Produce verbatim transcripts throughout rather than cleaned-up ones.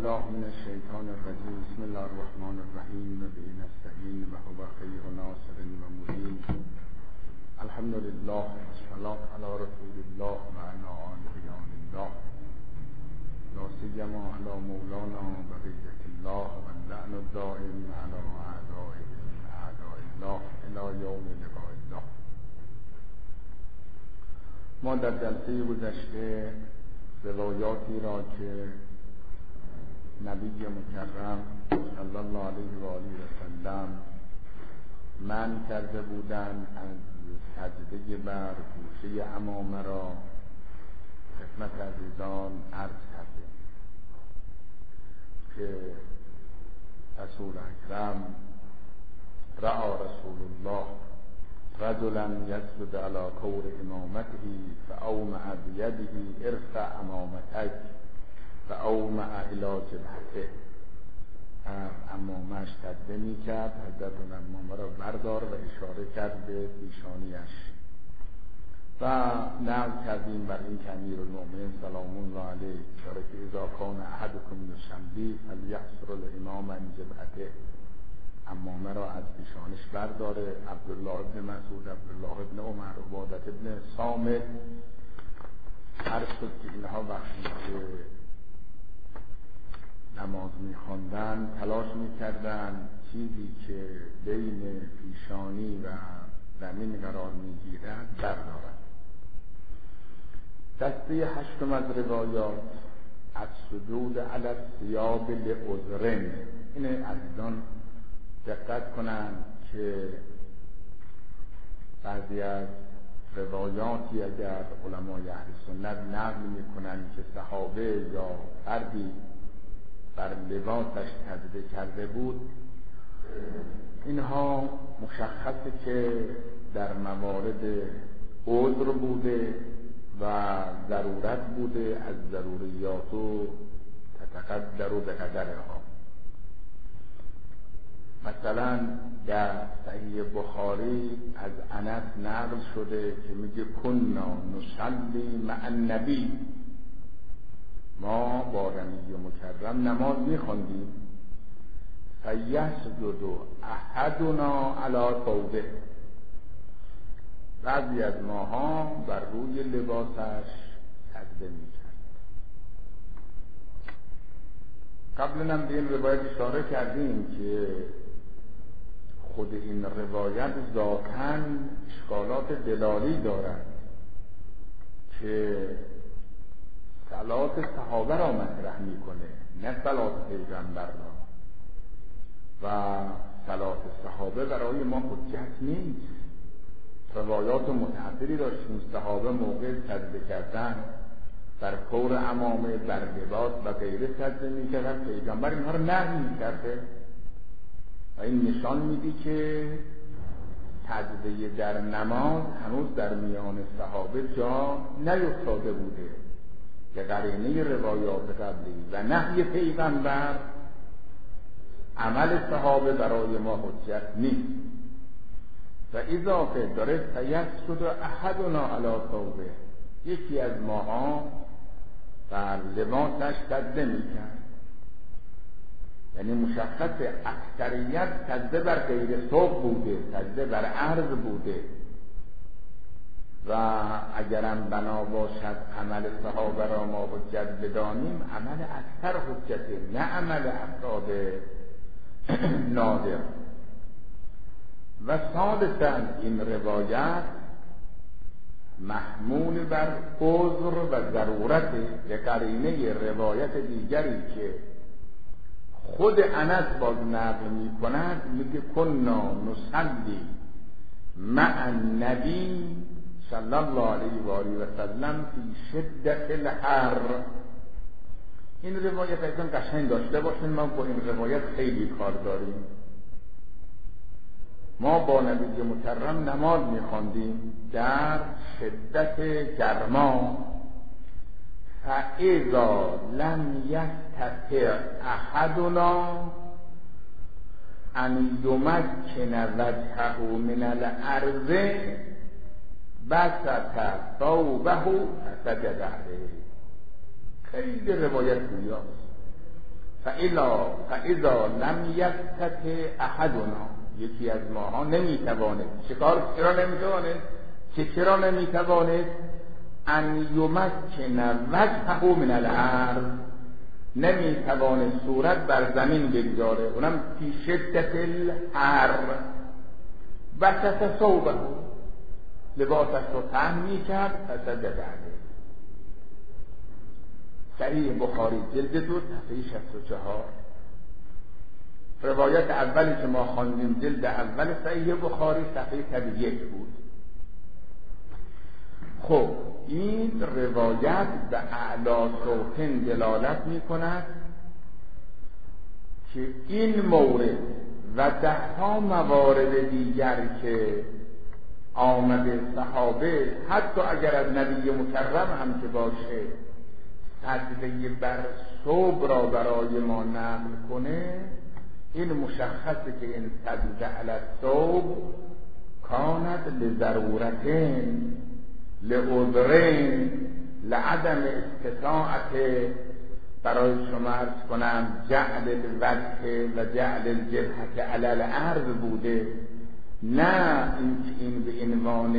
بالله من الشیطان الرجیم. بسم الله الرحمن الرحیم. و به نستعین و هو خیر ناصر و معین. الحمد لله والصلاة علی رسول الله و علی آله الله لا سیما علی مولانا بقیة الله و اللعن الدائم علی اعدائه اعداء الله الی یوم لقاء الله. ما در جلسه گذشته روایاتی را که نبی مکرم صلی الله علیه و آله و سلم من کرده بودند از سجده بر گوشه عمامه را خدمت عزیزان عرض کرده که رسول اکرم رأى رسول الله رجلا يسجد على كور امامته فاومع بيده ارفع امامتك فاومع الى جبهته. امامش تدبه می کرد، حضرت امامه را بردار و اشاره کرد به پیشانیش و نقل کردیم بر این که امیرالمؤمنین سلام الله علیه اشاره که اذا کان احدکم یصلی فلیحصر الامام عن جبهته، امامه را از پیشانش برداره. عبدالله ابن مسعود، عبدالله ابن عمر، عبادة ابن صامت عرض شد که اینها وقتی که نماز می‌خواندند تلاش می‌کردند چیزی که بین پیشانی و زمین قرار می‌گیرد بردارند. دسته هشتم از روایات از سجود علی الثیاب لعذرین. این عزیزان دقت کنند که بعضی از روایاتی اگر علمای اهل سنت نقل میکنند که صحابه یا فردی بر لباسش سجده کرده بود، اینها مشخصه که در موارد عذر بوده و ضرورت بوده، از ضروریات و تتقدر به قدرها. مثلا در صحیح بخاری از انس نقل شده که میگه کنا نصلی مع النبی، ما با نبی مکرم نماز میخواندیم فیسجد احدنا علی ثوبه، بعضی از ماها بر روی لباسش سجده میکرد. قبلا هم به این روایت اشاره کردیم که خود این روایت ذاتاً اشکالات دلالی دارد که صلات صحابه را مطرح میکنه، نه صلات پیغمبر را، و صلات صحابه برای ما حجت نیست. روایات متعددی داشتیم صحابه موقع سجده کردن بر کور عمامه، بر لباس و غیره سجده میکردن، پیغمبر اینها را نهی میکرده و این نشان میدی که سجده در نماز هنوز در میان صحابه جا نیفتاده بوده، که قرینه روایات قبلی و نهی پیغمبر عمل صحابه برای ما حجت نیست. و اضافه داره فیسجد احدنا علی ثوبه، یکی از ماها بر لباسش سجده میکرد، یعنی مشخص اکثریت سجده بر غیر ثوب بوده، سجده بر عرض بوده و اگرم بنا باشد عمل صحابه را ما حجت بدانیم، عمل اکثر حجته، نه عمل افراد نادر. و ثالثاً این روایت محمول بر عذر و ضرورت به قرینه روایت دیگری که خود انس باز نقل می کند، میگه کنا نصلی مع النبی صلی الله علیه و آله و سلم فی شدت الحر. این روایت ایضا قشنگ داشته باشین، ما با این روایت خیلی کار داریم. ما با نبی مکرم نماز میخواندیم در شدت گرما، فاذا لم یستطع احدنا ان یمکن وجهه من الارض بسط ثوبه فسجد علیه. خیلی روایت گویاست. فالا فاذا لم یستطع احدنا، یکی از ماها نمیتواند چیکار چرا نمیتواند چه چرا نمیتواند ان یمکن وجهه من الارض، نمیتواند صورت بر زمین بگذاره، اونم فی شدت الحر، وسط ثوبه، لباسش رو پهن میکرد، فسجد علیه. صحیح بخاری جلد دو صفحه شصت و چهار. روایت اولی که ما خواندیم جلد اول صحیح بخاری صفحه صد و یک بود. خب این روایت به اعلی صوتن دلالت می کند که این مورد و ده ها موارد دیگر که آمده صحابه حتی اگر از نبی مکرم هم که باشه سجده بر ثوب را برای ما نقل کنه، این مشخصه که این سجده علی الثوب کانت لضرورتین لعذرین لعدم استطاعت، برای شما عرض کنم جعل الوجه و جعل الجبهه علی الارض بوده، نه اینکه این به عنوان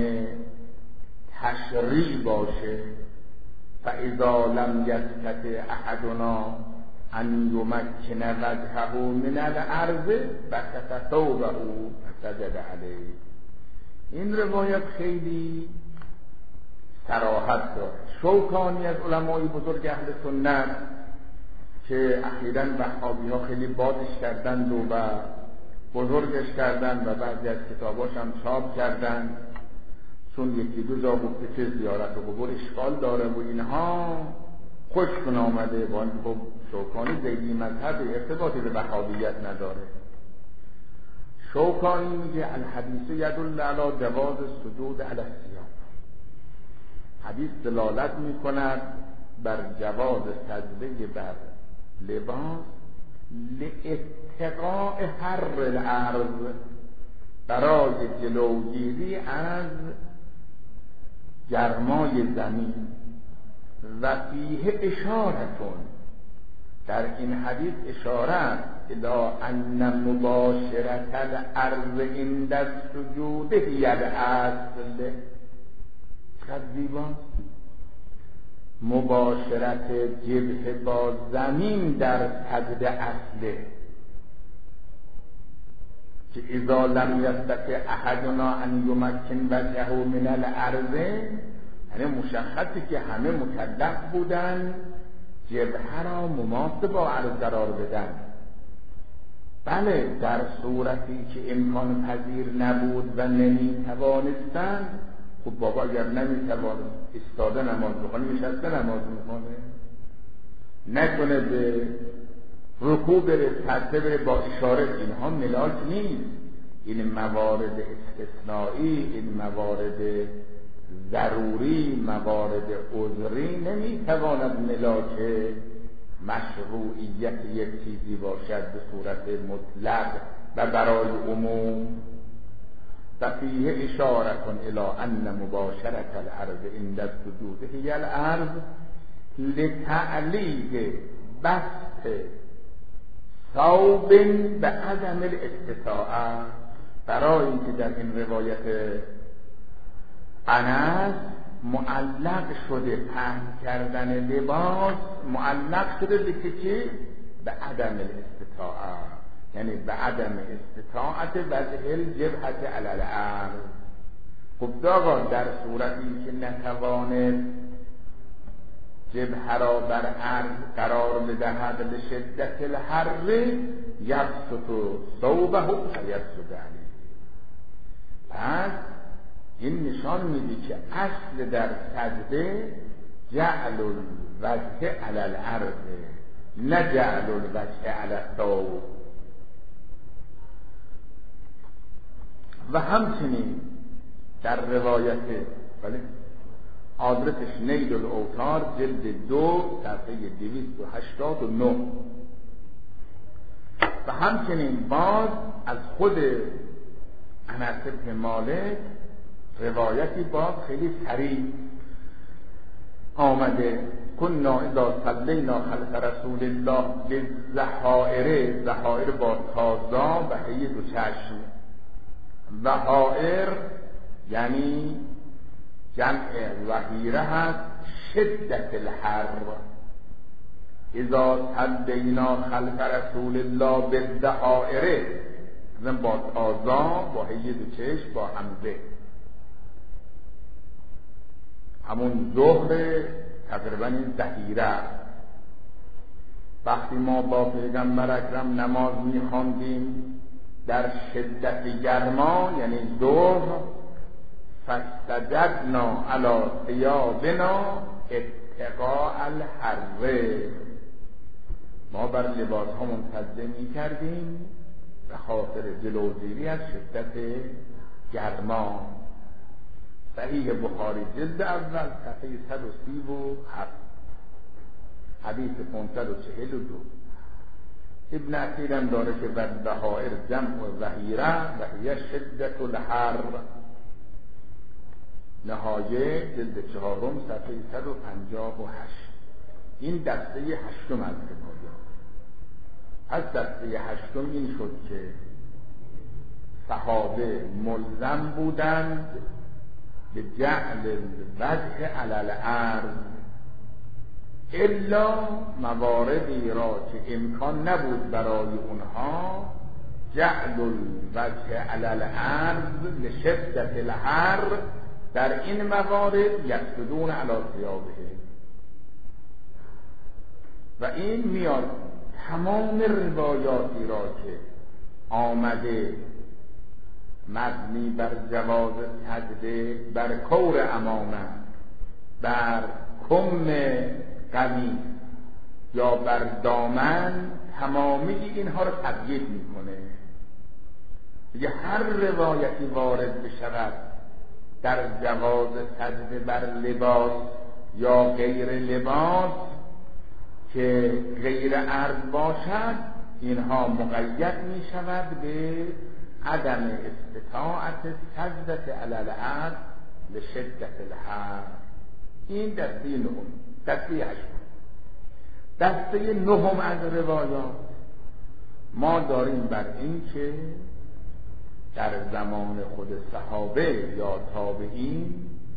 تشریع باشه. فاذا لم یستطع احدنا ان یمکن وجهه من الارض بسط ثوبه فسجد علیه. این روایت خیلی صراحت داره. شوکانی از علمای بزرگ اهل سنت که اخیراً وهابی ها خیلی بادش کردند و بزرگش کردند و بعضی از کتاباش هم چاپ کردند، چون یکی دو جا گفته که زیارت و قبور اشکال داره و اینها خوشکن آمده، با اینکه خب شوکانی زیدی مذهب ارتباطی به وهابیت نداره. شوکانی میگه الحدیث یدل علی جواز السجود علی الثیاب، حدیث دلالت میکند بر جواز سجده بر لباس لاتقاء حر الارض، برای جلوگیری از گرمای زمین. و فیه اشارتون، در این حدیث اشاره الی ان مباشرت الارض عند السجود هی الاصل. چقدر زیباست مباشرت جبهه با زمین در سجده اصله، که اذا لم یستطع احدنا ان یمکن وجهه من الارض، یعنی مشخصی که همه مکلف بودن جبهه را مماس با عرض قرار بدن. بله در صورتی که امکان پذیر نبود و نمی توانستن، خب بابا اگر نمی توانست استاده نماز بخونه، نشسته نماز میخونه، نکنه به رکوع بره، سجده بره، با اشاره. اینها ملاک نیست، این موارد استثنایی، این موارد ضروری، موارد عذری نمیتواند ملاک مشروعیت یک چیزی باشد به صورت مطلق و برای عموم. و فیه اشاره کن الی ان مباشرت الارض عند السجود هی الارض لتعلیق بسط ثوب به عدم الاستطاعه، برای اینکه در این روایت انس معلق شده پهن کردن لباس، معلق شده به که به عدم الاستطاعه، یعنی به عدم استطاعت وجه الجبهه علی الارض. خب داغا در صورتی که نتوانه جبهه را بر عرض قرار بدهد به شدت الحر، یبسط ثوبه فیسجد علیه. پس این نشان میده که اصل در سجده جعل الوجه علی الارض، نه جعل الوجه علی الثوب. و همچنین در روایت بله آدرسش نیل الاوتار جلد دو صفحه دویست و هشتاد و نه. و همچنین باز از خود انس بن مالک روایتی باز خیلی صریح آمده کنا اذا صلینا خلف رسول الله للزحائر، زحائر با تازا و هی دو چشم. زحائر یعنی جمع وحیره هست، شدت الحر. اذا صلینا خلف رسول الله بالزحائر، زن با تازا با هی دو چشم با همزه، همون ظهر تقریبا این ظهیره. وقتی ما با پیغمبر اکرم نماز می‌خواندیم در شدت گرما یعنی ظهر، فاستجدنا علی ثیابنا اتقاء الحر، ما بر لباس ها منتظر می‌کردیم به خاطر جلوگیری از شدت گرما. صحیح بخاری جلد اول صفحه صد و سی و هفت، حدیث پانصد و چهل و دو. ابن عقیل هم داره که والزحائر جمع و ظهیره و هی شدت الحر. نهایه جلد چهارم صفحه صد و پنجاه و هشت. این دسته هشتم از روایات. از دسته هشتم این شد که صحابه ملزم بودند به جعل الوجه علی الارض، الا مواردی را که امکان نبود برای اونها جعل الوجه علی الارض لشدت الحر، در این موارد یسجدون علی ثیابه. و این میاد تمام روایاتی را که آمده مبنی بر جواز سجده بر کور امامه، بر کم قمیص یا بر دامن، تمامی اینها را تبیین میکنه. دیگه هر روایتی وارد بشود در جواز سجده بر لباس یا غیر لباس که غیر عرض باشد، اینها مقید می شود به عدم استطاعت سجدت علی الارض لشدت الحر. این دسته نهم. دسته هشتم، دسته نهم از روایات ما داریم بر این که در زمان خود صحابه یا تابعین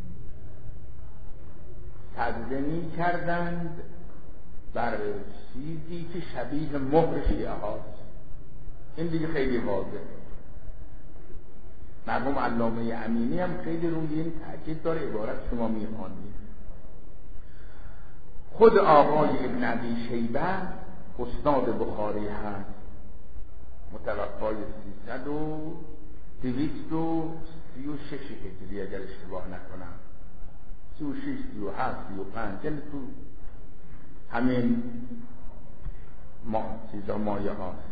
سجده می کردند بر چیزی که شبیه مهر شیعه هاست. این دیگه خیلی واضحه. مرحوم علامه امینی هم خیلی روی این تاکید داره، عبارت شما میخوانید. خود آقای ابن ابی شیبه استاد بخاری هست، متوفای سیصد و دویست و سی و شش هجری اگر اشتباه نکنم، سی و شش، سی و هفت، سی و پنج، یعنی تو همین ما چیزا مایه هاست.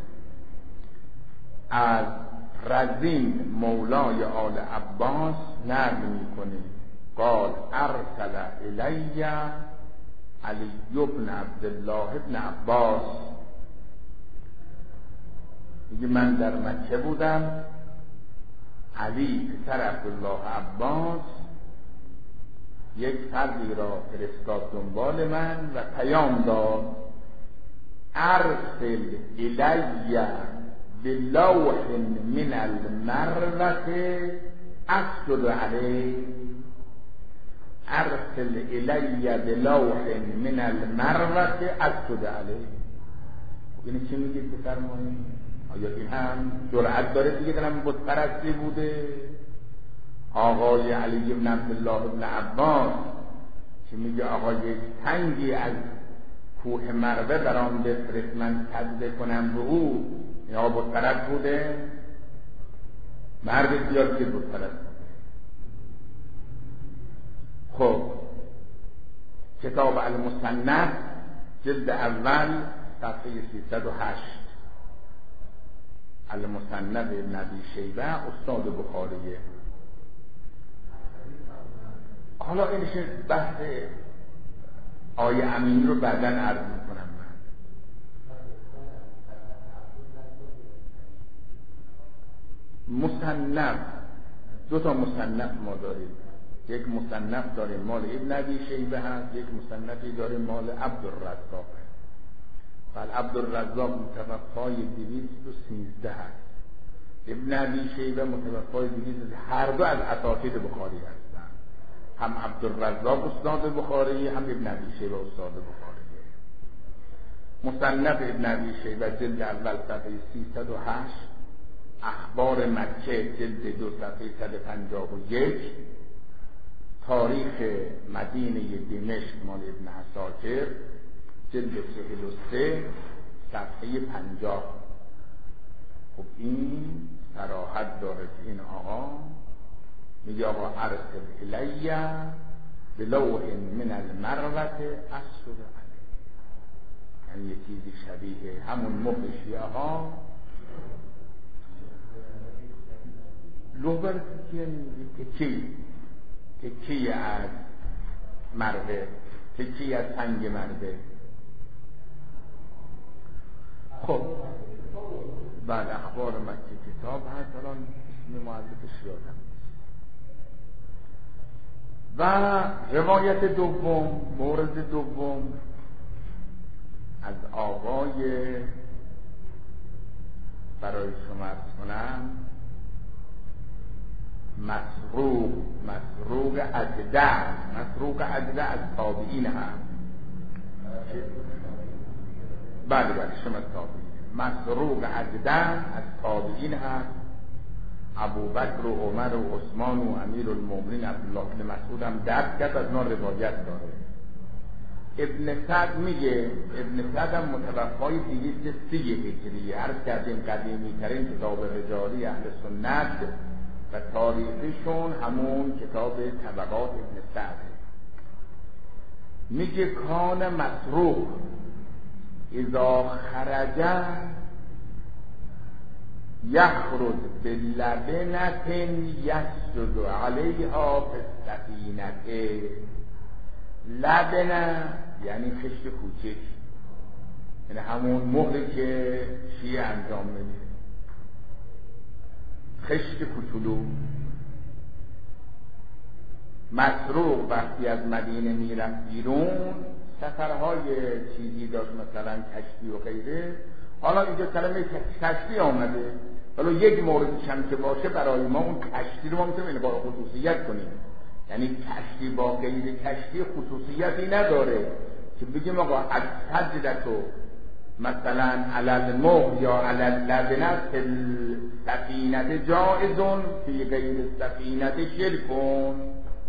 از رزین مولای آل عباس نقل میکنه قال ارسل الی علی بن عبدالله بن عباس، میگه من در مکه بودم، علی پسر عبدالله عباس یک فردی را فرستاد دنبال من و پیام داد ارسل الی بلوح من المروه اسجد علیه، ارسل الی بلوح من المروه اسجد علیه. این چی میگید بفرمایید؟ آیا این هم جرأت داره دیگه دارم بت پرستی بوده؟ آقای علی بن عبدالله بن عباس که میگه آقا یک تنگی از کوه مروه برام بفرست من سجده کنم به او، یا بت پرست بوده؟ مرد زیاد که بت پرست بوده. خب کتاب المصنف جلد اول صفحه سیصد و هشت، المصنف ابن ابی شیبه استاد بخاریه. حالا اینش بحث آیه امین رو بعداً عرض میکنم. من مصنف دو تا مصنف ما داریم، یک مصنف داریم مال ابن ابی شیبه هست، یک مصنفی داریم مال عبدالرزاق. فال عبدالرزاق متوفای دویست و سیزده هست، ابن ابی شیبه متوفای دویست و سیزده. هر دو از اساتید بخاری هستند، هم عبدالرزاق استاد بخاری، هم ابن ابی شیبه استاد بخاری. مصنف ابن ابی شیبه جلد اول صفحه سیصد و هشت، اخبار مکه جلد دو صفحه صد و پنجاه و یک، تاریخ مدینه دمشق مال ابن عساکر جلد چهل و سه صفحه پنجاه. خب این صراحت داره که این آقا میگه آقا ارسل الیه بلوح من المروه اسود علیه، یعنی یه چیزی شبیه همون مخ شیعه ها لوبر تکی تکی از مروه، تکی از سنگ مروه. خب بعد اخبار مکه کتاب هست، الان اسم مؤلفش یادم. و روایت دوم، مورد دوم از آقای برای شما عرض کنم مسروق مسروق اجدع مسروق اجدع از تابعین هم. بله بله شما تابعین. مسروق اجدع از تابعین هم، ابو بکر و عمر و عثمان و امیر المؤمنین عبدالله بن مسعود هم درد کرد، از نان روایت داره. ابن سعد میگه، ابن سعد هم متوفای دویست و سی هجری، عرض کردیم قدیمی ترین کتاب رجالی اهل سنت و تاریخشون همون کتاب طبقات ابن سعد. میگه کان مسروق اذا خرج یخرج بلبنة یسجد علیها فی السفینة. لبنه یعنی خشت کوچک، یعنی همون مهری که شیعه انجام میده، خشت کوچولو. مسروق وقتی از مدینه میرفت بیرون، سفرهای چیزی داشت مثلا کشتی و غیره. حالا اینجا کلمه کشتی آمده، حالا یک موردش هم که باشه برای ما اون کشتی رو ما میتونیم با خصوصیت کنیم، یعنی کشتی با غیر کشتی خصوصیتی نداره که بگیم آقا از سجدتو مثلا علل مغ یا علل لبنه سفینت جائزون فی غیر سفینت شرکون.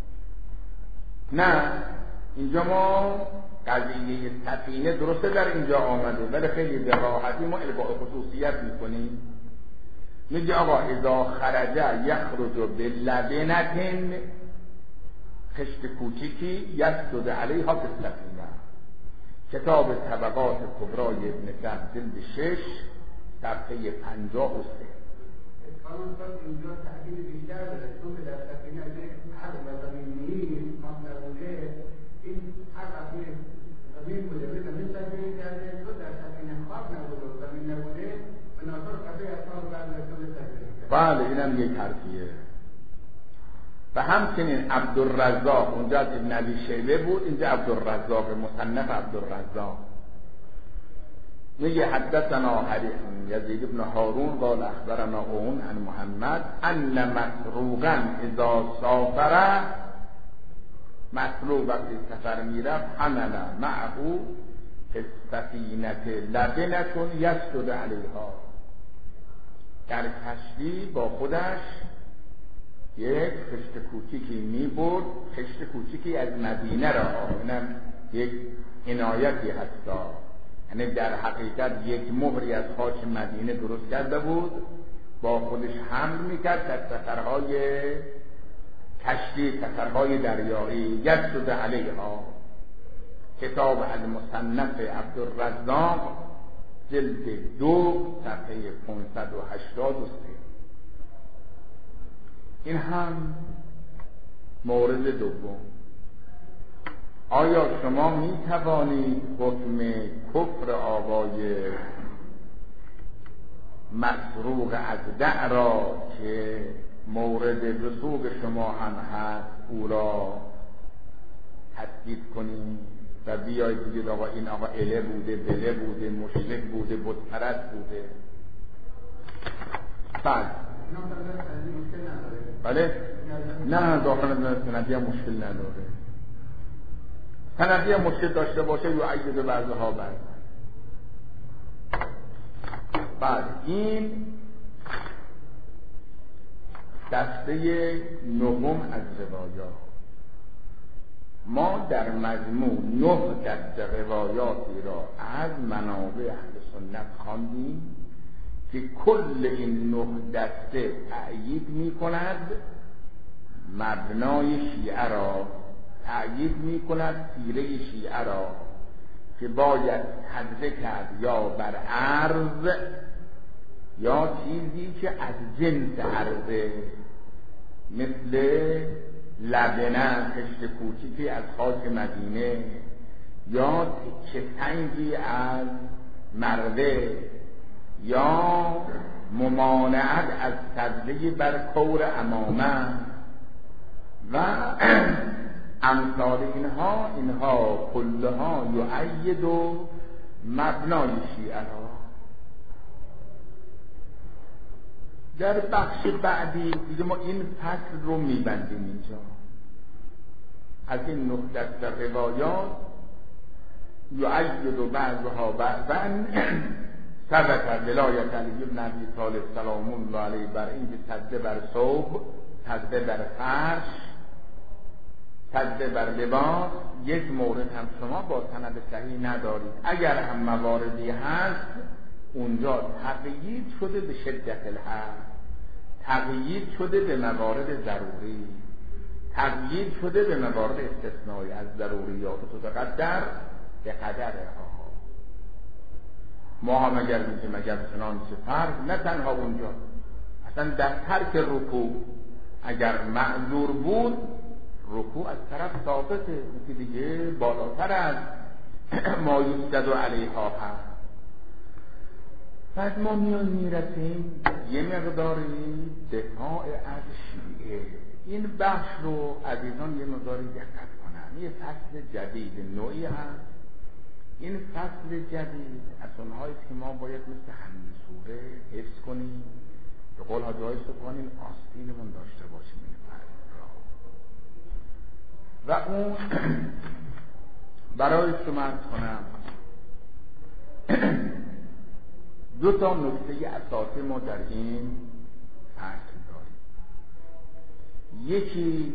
نه، اینجا ما قضیه سفینه درسته در اینجا آمده، ولی خیلی به راحتی ما القاء خصوصیت میکنیم. میگه آقا اذا خرجه یخرج بلبنة، خشت کوچیکی، یسجد علیها فی السفینه. کتاب طبقات کبرای ابن سعد جلد شش صفحه پنجاه و سه. قانون فرد اینجا تحقیل بیشتر داره، چون در سفینه هر زمین نیست مطلبه این هر قبیل زمین بوده به زمین سفینه کرده، تو در سفینه خواب نبوده و زمین نبوده به ناطور قبیل اصحاب برنسون سفینه کرده. بله اینم یک حرفیه. و همچنین عبدالرزاق اونجا از ابن ابی شیبه بود، اینجا عبدالرزاق مصنف عبدالرزاق میگه حدثنا یزید بن هارون قال اخبرنا اون عن محمد ان مسروقا اذا سافر، مسروق وقتی سفر میرفت حمل معه فی السفینة لبنة یسجد علیها، در کشتی با خودش یک خشت کوچیکی می برد، خشت کوچیکی از مدینه را، اینم یک عنایتی هستا، یعنی در حقیقت یک مهری از خاک مدینه درست کرده بود، با خودش حمل میکرد در سفرهای کشتی، سفرهای دریایی. یسجد علیها، کتاب المصنف عبدالرزاق جلد دو صفحه پانصد و هشتاد و سه. این هم مورد دوم. آیا شما می توانید حکم کفر آقای مسروق اجدع را که مورد رسوق شما هم هست او را تثبیت کنیم و بیایید بگید آقا این آقا اله بوده، بله بوده، مشرک بوده، بتپرست بوده. بعد بله نه داخل سندی هم مشکل نداره. سندی هم مشکل داشته باشه یا عید بعضها بعد. بعد این دسته نهم از روایات. ما در مجموع نه دسته روایاتی را از منابع اهل سنت خواندیم که کل این نه دسته تأیید می کند مبنای شیعه را، تأیید می کند سیره شیعه را که باید حضر کرد یا بر عرض یا چیزی که از جنس عرضه، مثل لبنه، خشت کوچیکی از خاک مدینه، یا تکه سنگی از مروه، یا ممانعت از سجده بر کور امامه و امثال اینها. اینها کلها یؤید و مبنای شیعه را. در بخش بعدی دیگه ما این فصل رو میبندیم. اینجا از این نه دسته روایات یؤید و بعضها بعضا ثبت ولایت علی بن ابی طالب سلام الله علیه بر این که سجده بر ثوب، سجده بر فرش، سجده بر لباس. یک مورد هم شما با سند صحیح ندارید. اگر هم مواردی هست اونجا تقیید شده به شدت الحد، تقیید شده به موارد ضروری، تقیید شده به موارد استثنایی از ضروریات تقدر به قدرها. ما هم اگر میگیم اگر چنانچه فرض، نه تنها اونجا، اصلا در ترک رکوع اگر معذور بود رکوع از طرف ثابته، که دیگه بالاتر از ما یوجد علیها هست. بعد ما میان میرسیم یه مقداری دفاع از شیعه. این بخش رو عزیزان یه مقداری دقت کنن. یه فصل جدید نوعی هست. این فصل جدید از اونهایی که ما باید مثل همین سوره حفظ کنیم، به قول حاجی های سبحانی آستینمون داشته باشیم این فصل را. و اون برای شما عرض کنم دو تا نکته اساسی ما در این فصل داریم. یکی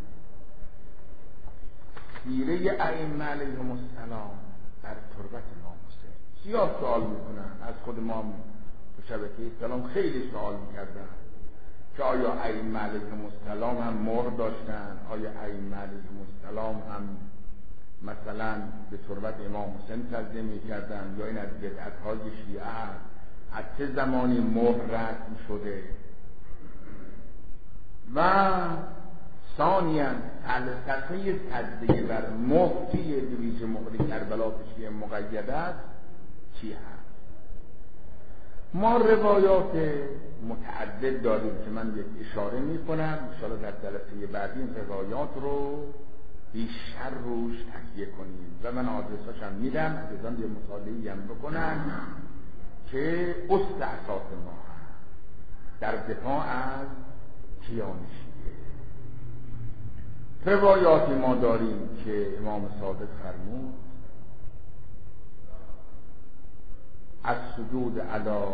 سیره ائمه علیهم السلام در تربت امام حسین. زیاد سوال میکنن از خود ما تو شبکه اسلام خیلی سوال میکردن که آیا ائمه علیهم السلام هم مرد داشتن؟ آیا ائمه علیهم السلام هم مثلا به تربت امام حسین سجده میکردن یا این از بدعت‌های شیعه هست؟ از چه زمانی مهر رسم شده؟ و ثانیاً فلسفه سجده بر مهر که دویج مهر کربلا شیعه مقید است چی هست؟ ما روایات متعدد داریم که من یک اشاره میکنم، انشاءالله در جلسه بعدی این روایات رو بیشتر روش تکیه کنیم و من آدرساش هم میدم، عزیزان یه مطالعه‌ای هم بکنن که اصل اساس ما هست در دفاع از کیان شیعه. روایاتی ما داریم که امام صادق فرمود از سجود علی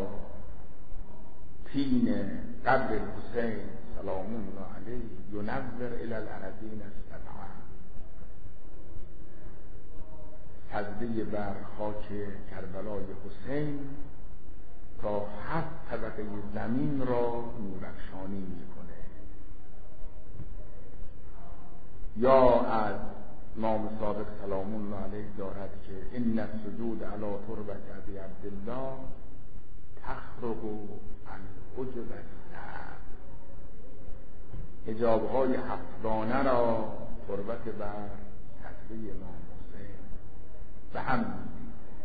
تین قبر حسین سلام الله علیه ینور الی الارضین السبع. سجده بر خاک کربلای حسین تا هفت طبقه زمین را نورافشانی میکنه. یا از امام صادق سلام الله علیه دارد که ان السجود علی تربت ابی عبدالله تخرق الحجب السبع. حجاب‌های هفتگانه را تربت بر سجده امام حسین به هم می‌ریزه.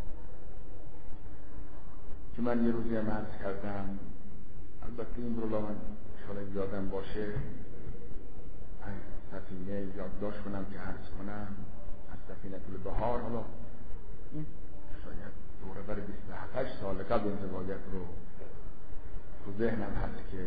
که من یه روزی هم عرض کردم، البته این رو من شاید یادم باشه سفینه یادداشت کنم که عرض کنم از سفینه البحار. حالا این شاید دوره بر بیست و هفت سال قبل این روایت رو تو ذهنم هست که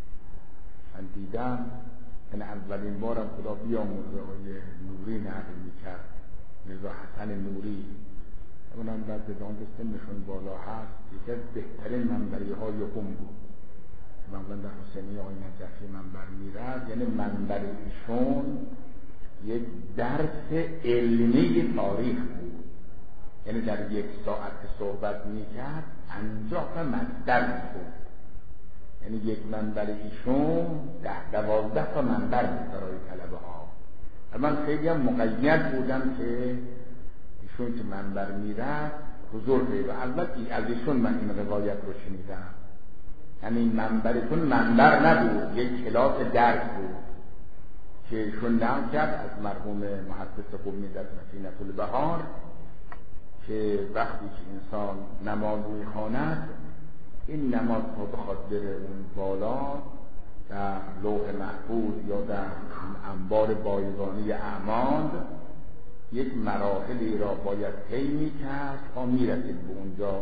من دیدم. این اولین بارم خدا بیامرزه آقای نوری نقل میکرد، میرزا حسن نوری. اونم بعد به دانده سنشون بالا هست، یکی از بهترین منبری های قم بود. معمولا در حسینی آقای نجفی منبر میرد، یعنی منبر ایشون یک درس علمی تاریخ بود. یعنی در یک ساعت صحبت میکرد پنجاه تا مصدر میخورد. یعنی یک منبر ایشون ده دوازده تا منبر بود برای طلبه ها. و من خیلی هم مقید بودم که ایشون که منبر میرد حضور پیدا. اول از ایشون من این روایت رو شنیدم. یعنی این منبرتون منبر نبود، یک کلاس درس بود که ایشون نقل کرد از مرحوم محدث قمی در سفینه البحار که وقتی که انسان نماز میخواند، این نماز رو بخواد بره اون بالا در لوح محفوظ یا در انبار بایگانی اعمال، یک مراحلی را باید طی می‌کرد تا میرسید به اونجا.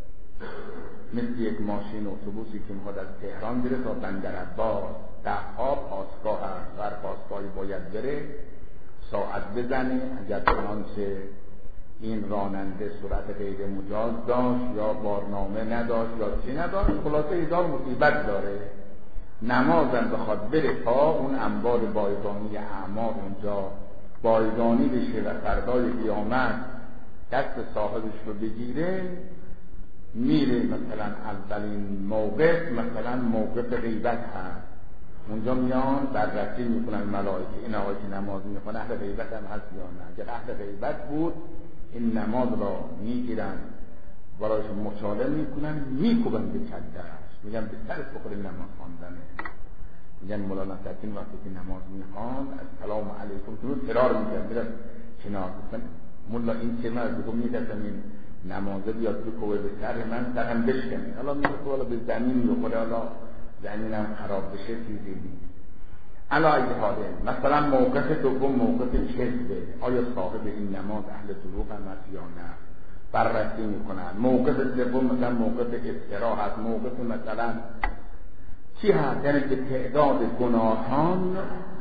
مثل یک ماشین اتوبوسی که میخواد از تهران بره تا بندرعباس، ده‌ها پاسگاه هست، هر پاسگاهی باید بره، ساعت بزنه. اگر چنانچه این راننده سرعت غیر مجاز داشت یا بارنامه نداشت یا چی نداشت، خلاصه هزار مصیبت داره. نمازم بخواد بره تا اون انبار بایگانی اعمال اونجا بایگانی بشه و فردای قیامت دست صاحبش رو بگیره، میره مثلا اولین موقف مثلا موقف غیبت هست، اونجا میان بررسی میکنن ملائکه این آقای که نماز میخونه اهل غیبت هم هست یا نه. اگر اهل غیبت بود این نماز را میگیرن برایش مچاله میکنن، میکوبن به کدهش، میگن به سرت بخوری نماز خواندنه. میگن مولانا نصرالدین وقتی که نماز میخوان السلام علیکم کنون فرار میکنن میرن کنار. مثلا مولا این چه مرد بگم میدستم این نمازه بیاد بکوبه به سر من سرم بشکنه. حالا میگه حالا به زمین میخوره، حالا زمینم خراب بشه چیزی نیست. علا ای حاله مثلا موقف دوم موقف کذبه، آیا صاحب این نماز اهل دروغ هم هست یا نه، بررسی میکنن. موقف سوم مثلا موقف استراحت، موقف مثلا چی هست؟ یعنی به تعداد گناهان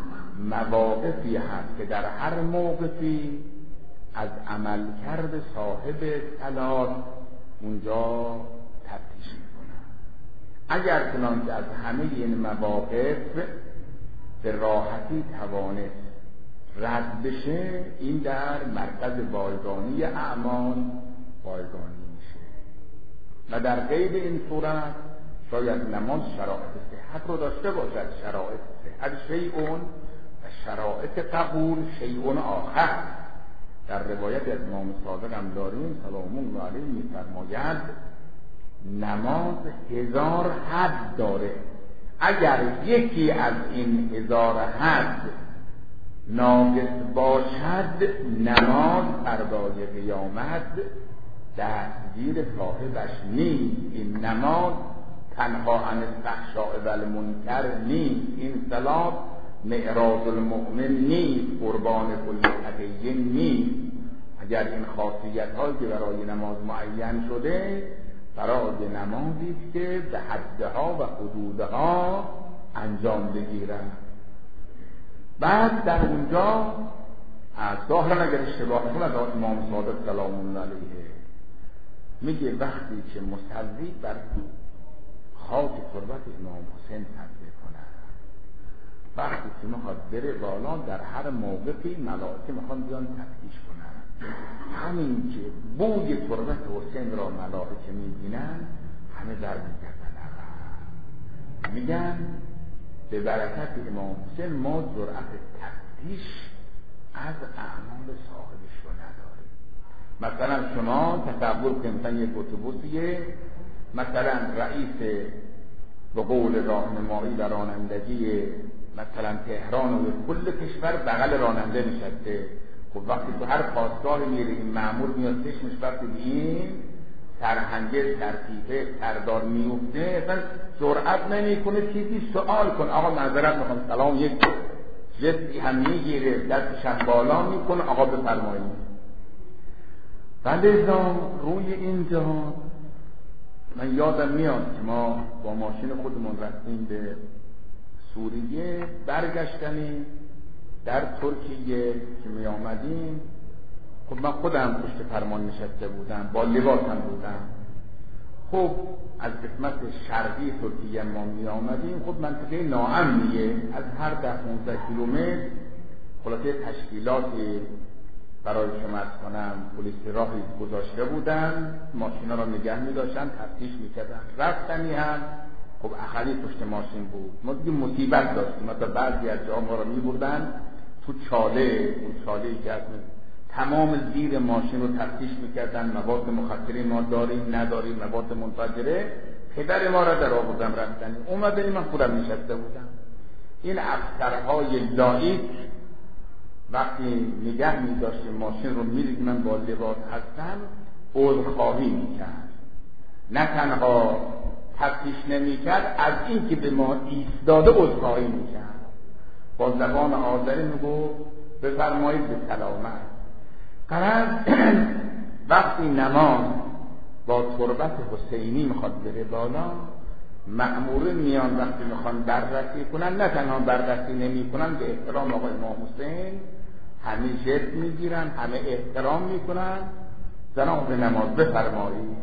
مواقفی هست که در هر موقفی از عملکرد صاحب صلات اونجا تفتیش میکنن. اگر چنانچه از همه این مواقف به راحتی توانست رد بشه، این در مرکز بایگانی اعمال بایگانی میشه. و در غیر این صورت شاید نماز شرایط صحت رو داشته باشد، شرایط صحت شیئون و شرایط قبول شیئون آخر. در روایت از امام صادق هم داریم سلام الله علیه می‌فرماید نماز هزار حد داره. اگر یکی از این هزار حد ناقص باشد، نماز فردای قیامت دستگیر صاحبش نیست. این نماز تنها عن الفحشاء و المنکر نیست، این صلات معراج المؤمن نیست، قربان کل تقی نیست. اگر این خاصیت هایی که برای نماز معین شده برای نمازی که به حدها و حدودها انجام بگیرن. بعد در اونجا ظاهرا اگر اشتباه نکنم از امام صادق سلام الله علیه میگه وقتی که مصلی بر خاک تربت امام حسین سجده کنه، وقتی که میخواد بره بالا در هر موقفی ملائکه میخوان بیان تفتیش کنن. همین که بوی تربت حسین را ملائکه میبینن همه در میگردن عقب، میگن به برکت امام حسین ما جرأت تفتیش از اعمال صاحبش رو نداریم. مثلا شما تصور کنید مثلا یک اتوبوسیه، مثلا رئیس به قول راهنمایی و رانندگی مثلا تهران و کل کشور بغل راننده نشسته. خب وقتی تو هر پاسگاه میره این مأمور میاد چشمش وقتی به این سرهنگر ترتیبه سردار میفته اصلا جرأت نمیکنه چیزی سوال کن. آقا معذرت میخوام سلام یک جستی هم میگیره دستش هم بالا میکنه آقا بفرمایید. ولذا روی اینجا من یادم میاد که ما با ماشین خودمون رفتیم به سوریه، برگشتنی در ترکیه که می آمدیم، خب من خودم پشت فرمان نشسته بودم، با لباسم بودم. خب از قسمت شرقی ترکیه ما می آمدیم، خب منطقه ناامنیه، از هر ده پانزده کیلومتر خلاصه تشکیلاتی برای شما از کنم پلیس راهی گذاشته بودن، ماشینا را نگه می داشتن، تفتیش می کردن. رفتنی هم خب اخلی پشت ماشین بود. ما دیگه مصیبت داشتیم، مثلا بعضی از جا ما را می بردن تو چاله، اون چاله‌ای که از تمام زیر ماشین رو تفتیش میکردن، مواد مخدره ما داریم نداریم، مواد منفجره. پدر ما را در آوردم رفتن اومدنی من خودم نشسته بودم. این افسرهای لایق وقتی نگه میداشتیم ماشین رو میدید من با لباس هستم، عذرخواهی میکرد. نه تنها تفتیش نمیکرد، از این که به ما ایستاده عذرخواهی میکرد. با زبان آذری میگو بفرمایید به سلامت. قرار وقتی نماز با تربت حسینی میخواد بره بالا، مأمورین میان وقتی میخوان بررسی کنن، نه تنها بررسی نمی کنن، به احترام آقای امام حسین همه جد میگیرن، همه احترام میکنن، جناب به نماز بفرمایید.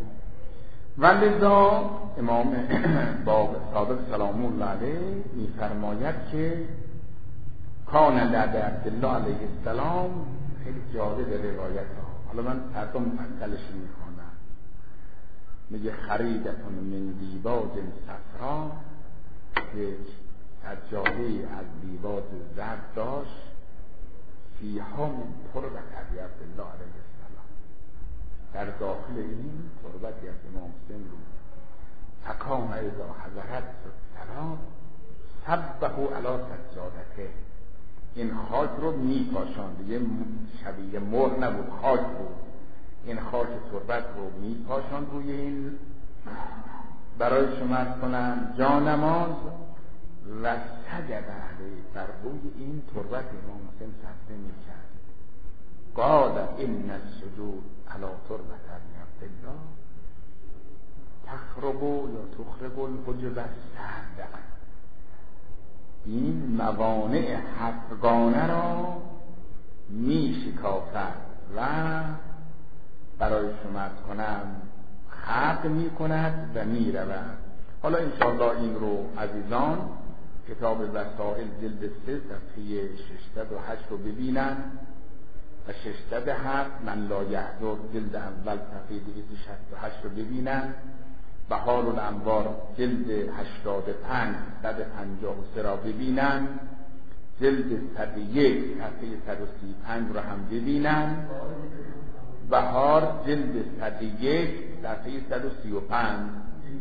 ولذا امام باقر صادق سلام الله علیه میفرماید که کان لعب عبدالله علیه السلام، خیلی جالب روایت ها، حالا من ترجمه مفصلش میخوانم. میگه خریدتون من دیباج صفرا، که سجاده از دیباج زرد داشت، فیها من تربت ابی عبدالله علیه السلام، در داخل این تربتی از امام حسین رو فکان اذا حضرت السلام سبحوا علی سجادته، این خاک رو می پاشاند، یه شبیه مهر نبود، خاک بود، این خاک تربت رو می پاشاند روی این، برای شما از کنم جانماز، و سجد علیه، بر روی این تربت امام حسین سجده می کرد. قال ان السجود علی تربت ابی عبدالله تخرب یا تخرب الحجب السبع، این موانع حقگانه را می شکافد و برای شما از کنم خلق می کند و می رود. حالا انشاءالله این رو عزیزان کتاب وسائل جلد سه صفحه ششصد و هشت رو ببینن و ششصد و هفت من لا یحضر جلد اول صفحه دویست و شصت و هشت رو ببینن. بهار الانوار جلد هشتاد و پنج صد و پنجاه و سه را ببینن، جلد صد و یک صفحه صد و سی و پنج را هم ببینن. بهار جلد صد و یک صفحه صد و سی و پنج،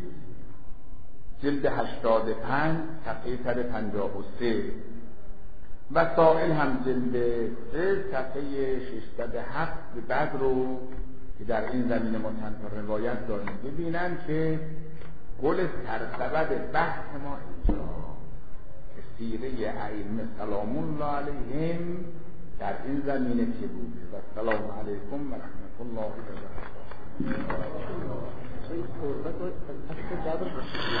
جلد هشتاد و پنج صفحه صد و پنجاه و سه. وسائل هم جلد سه صفحه ششصد و هفت به بعد رو که در این زمینه ما چند تا روایت داریم ببینن که گل سرسبد بحث ما اینجا که سیره ائمه سلام الله علیهم در این زمینه چه بوده. و سلام علیکم و رحمت الله و برکاته.